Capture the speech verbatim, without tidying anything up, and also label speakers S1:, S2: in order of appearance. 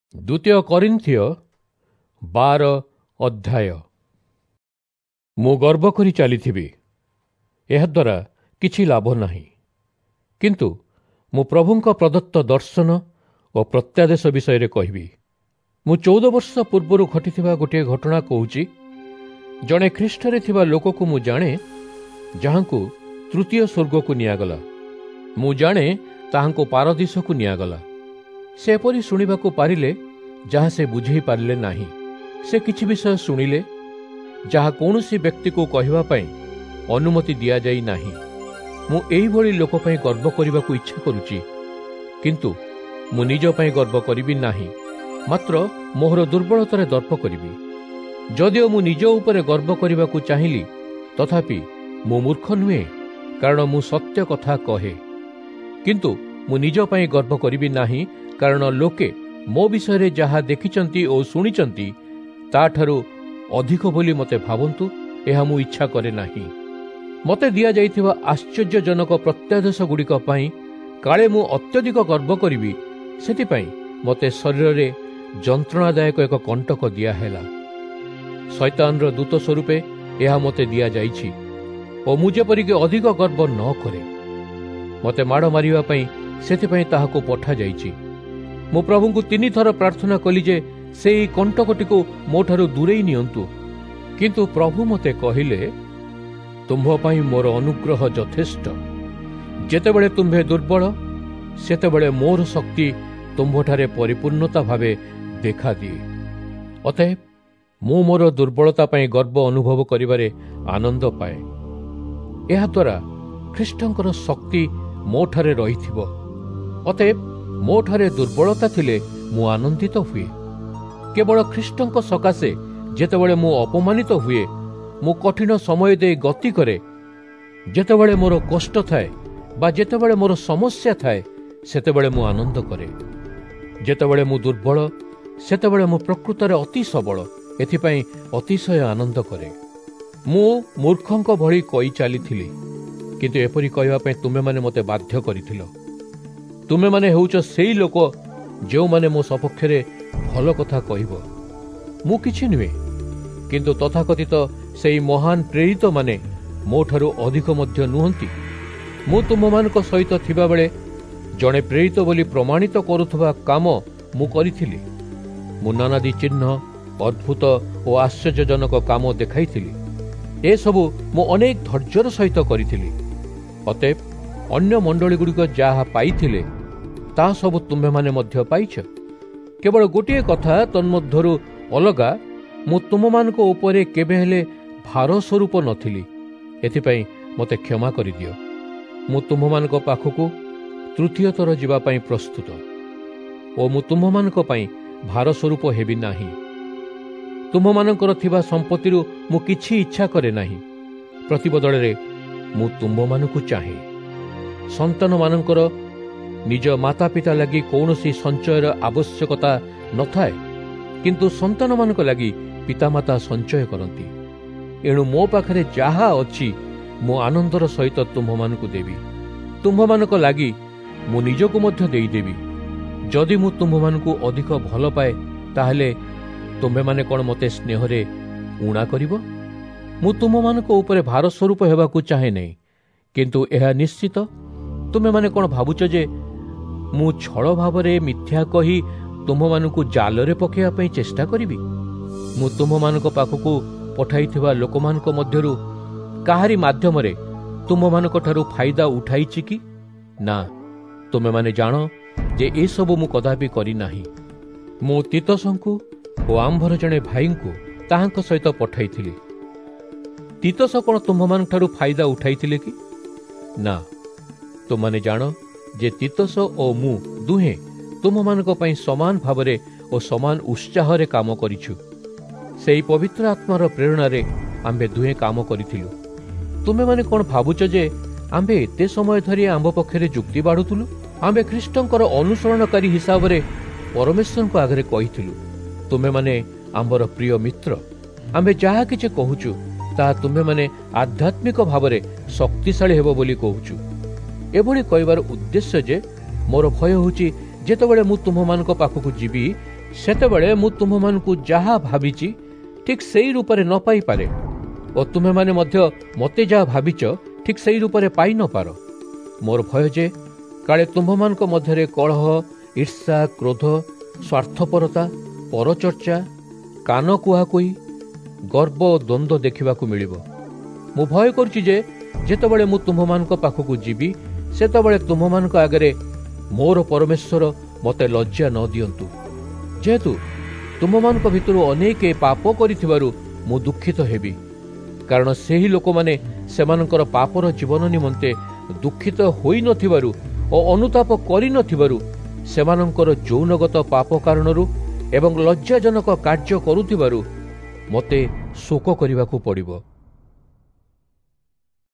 S1: ଦ୍ୱିତୀୟ କରିନ୍ଥିୟ ବାର ଅଧ୍ୟାୟ। ମୁଁ ଗର୍ବ କରି ଚାଲିଥିବି, ଏହାଦ୍ୱାରା କିଛି ଲାଭ ନାହିଁ। କିନ୍ତୁ ମୁଁ ପ୍ରଭୁଙ୍କ ପ୍ରଦତ୍ତ ଦର୍ଶନ ଓ ପ୍ରତ୍ୟାଦେଶ ବିଷୟରେ କହିବି। ମୁଁ ଚଉଦ ବର୍ଷ ପୂର୍ବରୁ ଘଟିଥିବା ଗୋଟିଏ ଘଟଣା କହୁଛି। ଜଣେ ଖ୍ରୀଷ୍ଟରେ ଥିବା ଲୋକକୁ ମୁଁ ଜାଣେ, ଯାହାଙ୍କୁ ତୃତୀୟ ସ୍ୱର୍ଗକୁ ନିଆଗଲା। ମୁଁ ଜାଣେ ତାହାଙ୍କୁ ପାରଦୀସକୁ ନିଆଗଲା। ସେ ଏପରି ଶୁଣିବାକୁ ପାରିଲେ ଯାହା ସେ ବୁଝେଇ ପାରିଲେ ନାହିଁ। ସେ କିଛି ବିଷୟ ଶୁଣିଲେ ଯାହା କୌଣସି ବ୍ୟକ୍ତିକୁ କହିବା ପାଇଁ ଅନୁମତି ଦିଆଯାଇ ନାହିଁ। ମୁଁ ଏହିଭଳି ଲୋକ ପାଇଁ ଗର୍ବ କରିବାକୁ ଇଚ୍ଛା କରୁଛି, କିନ୍ତୁ ମୁଁ ନିଜ ପାଇଁ ଗର୍ବ କରିବି ନାହିଁ, ମାତ୍ର ମୋହର ଦୁର୍ବଳତାରେ ଦର୍ପ କରିବି। ଯଦିଓ ମୁଁ ନିଜ ଉପରେ ଗର୍ବ କରିବାକୁ ଚାହିଁଲି, ତଥାପି ମୁଁ ମୂର୍ଖ ନୁହେଁ, କାରଣ ମୁଁ ସତ୍ୟ କଥା କହେ। କିନ୍ତୁ ମୁଁ ନିଜ ପାଇଁ ଗର୍ବ କରିବି ନାହିଁ, କାରଣ ଲୋକେ ମୋ ବିଷୟରେ ଯାହା ଦେଖିଛନ୍ତି ଓ ଶୁଣିଛନ୍ତି ତାଠାରୁ ଅଧିକ ବୋଲି ମୋତେ ଭାବନ୍ତୁ, ଏହା ମୁଁ ଇଚ୍ଛା କରେ ନାହିଁ। ମୋତେ ଦିଆଯାଇଥିବା ଆଶ୍ଚର୍ଯ୍ୟଜନକ ପ୍ରତ୍ୟାଦେଶ ଗୁଡ଼ିକ ପାଇଁ କାଳେ ମୁଁ ଅତ୍ୟଧିକ ଗର୍ବ କରିବି, ସେଥିପାଇଁ ମୋତେ ଶରୀରରେ ଯନ୍ତ୍ରଣାଦାୟକ ଏକ କଣ୍ଟକ ଦିଆହେଲା। ଶୈତାନର ଦୂତ ସ୍ୱରୂପେ ଏହା ମୋତେ ଦିଆଯାଇଛି ଓ ମୁଁ ଯେପରିକି ଅଧିକ ଗର୍ବ ନ କରେ। ମୋତେ ମାଡ଼ ମାରିବା ପାଇଁ ସେଥିପାଇଁ ତାହାକୁ ପଠାଯାଇଛି। ମୁଁ ପ୍ରଭୁଙ୍କୁ ତିନିଥର ପ୍ରାର୍ଥନା କଲି ଯେ ସେହି କଣ୍ଟକଟିକୁ ମୋଠାରୁ ଦୂରେଇ ନିଅନ୍ତୁ, କିନ୍ତୁ ପ୍ରଭୁ ମୋତେ କହିଲେ, ତୁମ୍ଭ ପାଇଁ ମୋର ଅନୁଗ୍ରହ ଯଥେଷ୍ଟ। ଯେତେବେଳେ ତୁମ୍ଭେ ଦୁର୍ବଳ, ସେତେବେଳେ ମୋର ଶକ୍ତି ତୁମ୍ଭଠାରେ ପରିପୂର୍ଣ୍ଣତା ଭାବେ ଦେଖାଦିଏ। ଅତଏବ ମୁଁ ମୋର ଦୁର୍ବଳତା ପାଇଁ ଗର୍ବ ଅନୁଭବ କରିବାରେ ଆନନ୍ଦ ପାଏ। ଏହାଦ୍ୱାରା ଖ୍ରୀଷ୍ଟଙ୍କର ଶକ୍ତି ମୋଠାରେ ରହିଥିବ। ଅତଏବ ମୋଠାରେ ଦୁର୍ବଳତା ଥିଲେ ମୁଁ ଆନନ୍ଦିତ ହୁଏ। କେବଳ ଖ୍ରୀଷ୍ଟଙ୍କ ସକାଶେ ଯେତେବେଳେ ମୁଁ ଅପମାନିତ ହୁଏ, ମୁଁ କଠିନ ସମୟ ଦେଇ ଗତି କରେ, ଯେତେବେଳେ ମୋର କଷ୍ଟ ଥାଏ ବା ଯେତେବେଳେ ମୋର ସମସ୍ୟା ଥାଏ, ସେତେବେଳେ ମୁଁ ଆନନ୍ଦ କରେ। ଯେତେବେଳେ ମୁଁ ଦୁର୍ବଳ, ସେତେବେଳେ ମୁଁ ପ୍ରକୃତରେ ଅତି ସବଳ, ଏଥିପାଇଁ ଅତିଶୟ ଆନନ୍ଦ କରେ। ମୁଁ ମୂର୍ଖଙ୍କ ଭଳି କହି ଚାଲିଥିଲି, କିନ୍ତୁ ଏପରି କହିବା ପାଇଁ ତୁମେମାନେ ମୋତେ ବାଧ୍ୟ କରିଥିଲ। ତୁମେମାନେ ହେଉଛ ସେଇ ଲୋକ ଯେଉଁମାନେ ମୋ ସପକ୍ଷରେ ଭଲ କଥା କହିବ। ମୁଁ କିଛି ନୁହେଁ, କିନ୍ତୁ ତଥାକଥିତ ସେହି ମହାନ ପ୍ରେରିତମାନେ ମୋଠାରୁ ଅଧିକ ମଧ୍ୟ ନୁହନ୍ତି। ମୁଁ ତୁମମାନଙ୍କ ସହିତ ଥିବାବେଳେ ଜଣେ ପ୍ରେରିତ ବୋଲି ପ୍ରମାଣିତ କରୁଥିବା କାମ ମୁଁ କରିଥିଲି। ମୁଁ ନାନାଦି ଚିହ୍ନ, ଅଦ୍ଭୁତ ଓ ଆଶ୍ଚର୍ଯ୍ୟଜନକ କାମ ଦେଖାଇଥିଲି। ଏସବୁ ମୁଁ ଅନେକ ଧୈର୍ଯ୍ୟର ସହିତ କରିଥିଲି। ଅତଏବ ଅନ୍ୟ ମଣ୍ଡଳୀଗୁଡ଼ିକ ଯାହା ପାଇଥିଲେ, ତାହା ସବୁ ତୁମ୍ଭେମାନେ ମଧ୍ୟ ପାଇଛ। କେବଳ ଗୋଟିଏ କଥା ତନ୍ମଧ୍ୟରୁ ଅଲଗା, ମୁଁ ତୁମମାନଙ୍କ ଉପରେ କେବେ ହେଲେ ଭାର ସ୍ୱରୂପ ନଥିଲି। ଏଥିପାଇଁ ମୋତେ କ୍ଷମା କରିଦିଅ। ମୁଁ ତୁମ୍ଭମାନଙ୍କ ପାଖକୁ ତୃତୀୟ ଥର ଯିବା ପାଇଁ ପ୍ରସ୍ତୁତ ଓ ମୁଁ ତୁମ୍ଭମାନଙ୍କ ପାଇଁ ଭାର ସ୍ୱରୂପ ହେବି ନାହିଁ। ତୁମ୍ଭମାନଙ୍କର ଥିବା ସମ୍ପତ୍ତିରୁ ମୁଁ କିଛି ଇଚ୍ଛା କରେ ନାହିଁ। ପ୍ରତିବଦଳରେ ମୁଁ ତୁମ୍ଭମାନଙ୍କୁ ଚାହେଁ। ସନ୍ତାନମାନଙ୍କର ନିଜ ମାତା ପିତା ଲାଗି କୌଣସି ସଞ୍ଚୟର ଆବଶ୍ୟକତା ନଥାଏ, କିନ୍ତୁ ସନ୍ତାନମାନଙ୍କ ଲାଗି ପିତାମାତା ସଞ୍ଚୟ କରନ୍ତି। ଏଣୁ ମୋ ପାଖରେ ଯାହା ଅଛି ମୁଁ ଆନନ୍ଦର ସହିତ ତୁମ୍ଭମାନଙ୍କୁ ଦେବି। ତୁମ୍ଭମାନଙ୍କ ଲାଗି ମୁଁ ନିଜକୁ ମଧ୍ୟ ଦେଇଦେବି। ଯଦି ମୁଁ ତୁମ୍ଭମାନଙ୍କୁ ଅଧିକ ଭଲ ପାଏ, ତାହେଲେ ତୁମ୍ଭେମାନେ କ'ଣ ମୋତେ ସ୍ନେହରେ ଊଣା କରିବ? ମୁଁ ତୁମ୍ଭମାନଙ୍କ ଉପରେ ଭାର ସ୍ୱରୂପ ହେବାକୁ ଚାହେଁ ନାହିଁ, କିନ୍ତୁ ଏହା ନିଶ୍ଚିତ, ତୁମେମାନେ କ'ଣ ଭାବୁଛ ଯେ ମୁଁ ଛଳ ଭାବରେ ମିଥ୍ୟା କହି ତୁମ୍ଭମାନଙ୍କୁ ଜାଲରେ ପକାଇବା ପାଇଁ ଚେଷ୍ଟା କରିବି? ମୁଁ ତୁମ୍ଭମାନଙ୍କ ପାଖକୁ ପଠାଇଥିବା ଲୋକମାନଙ୍କ ମଧ୍ୟରୁ କାହାରି ମାଧ୍ୟମରେ ତୁମ୍ଭମାନଙ୍କ ଠାରୁ ଫାଇଦା ଉଠାଇଛି କି? ନା, ତୁମେମାନେ ଜାଣ ଯେ ଏସବୁ ମୁଁ କଦାପି କରିନାହିଁ। ମୁଁ ତିତସଙ୍କୁ ଓ ଆମ୍ଭର ଜଣେ ଭାଇଙ୍କୁ ତାହାଙ୍କ ସହିତ ପଠାଇଥିଲି। ତିତସ କ'ଣ ତୁମ୍ଭମାନଙ୍କ ଠାରୁ ଫାଇଦା ଉଠାଇଥିଲେ କି? ନା, ତୁମମାନେ ଜାଣ ଯେ ତିତସ ଓ ମୁଁ ଦୁହେଁ ତୁମମାନଙ୍କ ପାଇଁ ସମାନ ଭାବରେ ଓ ସମାନ ଉତ୍ସାହରେ କାମ କରିଛୁ। ସେହି ପବିତ୍ର ଆତ୍ମାର ପ୍ରେରଣାରେ ଆମ୍ଭେ ଦୁହେଁ କାମ କରିଥିଲୁ। ତୁମେମାନେ କ'ଣ ଭାବୁଛ ଯେ ଆମ୍ଭେ ଏତେ ସମୟ ଧରି ଆମ୍ଭ ପକ୍ଷରେ ଯୁକ୍ତି ବାଢ଼ୁଥିଲୁ? ଆମ୍ଭେ ଖ୍ରୀଷ୍ଟଙ୍କର ଅନୁସରଣକାରୀ ହିସାବରେ ପରମେଶ୍ୱରଙ୍କ ଆଗରେ କହିଥିଲୁ, ତୁମେମାନେ ଆମ୍ଭର ପ୍ରିୟ ମିତ୍ର। ଆମ୍ଭେ ଯାହା କିଛି କହୁଛୁ ତାହା ତୁମେମାନେ ଆଧ୍ୟାତ୍ମିକ ଭାବରେ ଶକ୍ତିଶାଳୀ ହେବ ବୋଲି କହୁଛୁ। ଏଭଳି କହିବାର ଉଦ୍ଦେଶ୍ୟ ଯେ ମୋର ଭୟ ହେଉଛି ଯେତେବେଳେ ମୁଁ ତୁମମାନଙ୍କ ପାଖକୁ ଯିବି, ସେତେବେଳେ ମୁଁ ତୁମମାନଙ୍କୁ ଯାହା ଭାବିଛି ଠିକ୍ ସେଇ ରୂପରେ ନ ପାଇପାରେ ଓ ତୁମେମାନେ ମଧ୍ୟ ମୋତେ ଯାହା ଭାବିଛ ଠିକ୍ ସେଇ ରୂପରେ ପାଇ ନପାର। ମୋର ଭୟ ଯେ କାଳେ ତୁମ୍ଭମାନଙ୍କ ମଧ୍ୟରେ କଳହ, ଈର୍ଷା, କ୍ରୋଧ, ସ୍ୱାର୍ଥପରତା, ପରଚର୍ଚ୍ଚା, କାନ କୁହାକୁହି, ଗର୍ବ ଓ ଦ୍ୱନ୍ଦ୍ୱ ଦେଖିବାକୁ ମିଳିବ। ମୁଁ ଭୟ କରୁଛି ଯେ ଯେତେବେଳେ ମୁଁ ତୁମ୍ଭମାନଙ୍କ ପାଖକୁ ଯିବି ସେତେବେଳେ ତୁମ୍ଭମାନଙ୍କ ଆଗରେ ମୋର ପରମେଶ୍ୱର ମୋତେ ଲଜ୍ଜା ନ ଦିଅନ୍ତୁ। ଯେହେତୁ ତୁମମାନଙ୍କ ଭିତରୁ ଅନେକ ପାପ କରିଥିବାରୁ ମୁଁ ଦୁଃଖିତ ହେବି, କାରଣ ସେହି ଲୋକମାନେ ସେମାନଙ୍କର ପାପର ଜୀବନ ନିମନ୍ତେ ଦୁଃଖିତ ହୋଇନଥିବାରୁ ଓ ଅନୁତାପ କରିନଥିବାରୁ ସେମାନଙ୍କର ଯୌନଗତ ପାପ କାରଣରୁ ଏବଂ ଲଜ୍ଜାଜନକ କାର୍ଯ୍ୟ କରୁଥିବାରୁ ମୋତେ ଶୋକ କରିବାକୁ ପଡ଼ିବ।